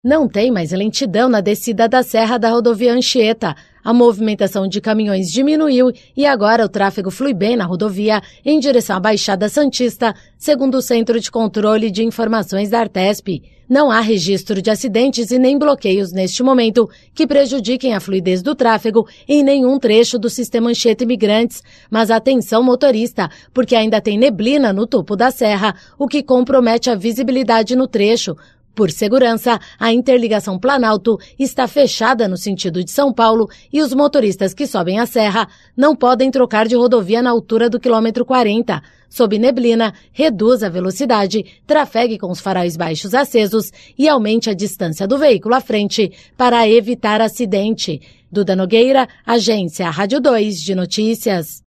Não tem mais lentidão na descida da serra da rodovia Anchieta. A movimentação de caminhões diminuiu e agora o tráfego flui bem na rodovia em direção à Baixada Santista, segundo o Centro de Controle de Informações da Artesp. Não há registro de acidentes e nem bloqueios neste momento que prejudiquem a fluidez do tráfego em nenhum trecho do sistema Anchieta Imigrantes. Mas atenção motorista, porque ainda tem neblina no topo da serra, o que compromete a visibilidade no trecho. Por segurança, a interligação Planalto está fechada no sentido de São Paulo e os motoristas que sobem a serra não podem trocar de rodovia na altura do quilômetro 40. Sob neblina, reduz a velocidade, trafegue com os faróis baixos acesos e aumente a distância do veículo à frente para evitar acidente. Duda Nogueira, Agência Rádio 2 de Notícias.